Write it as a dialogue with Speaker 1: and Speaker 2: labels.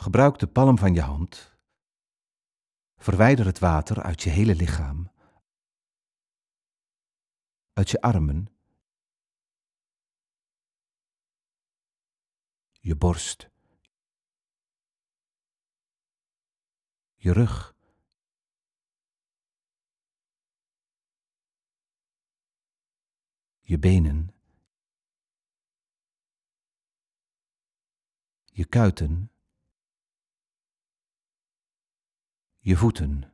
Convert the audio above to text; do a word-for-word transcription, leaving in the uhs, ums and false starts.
Speaker 1: Gebruik de palm van je hand. Verwijder het water uit je hele lichaam, uit je armen, je borst, je rug, je benen, je kuiten, je voeten.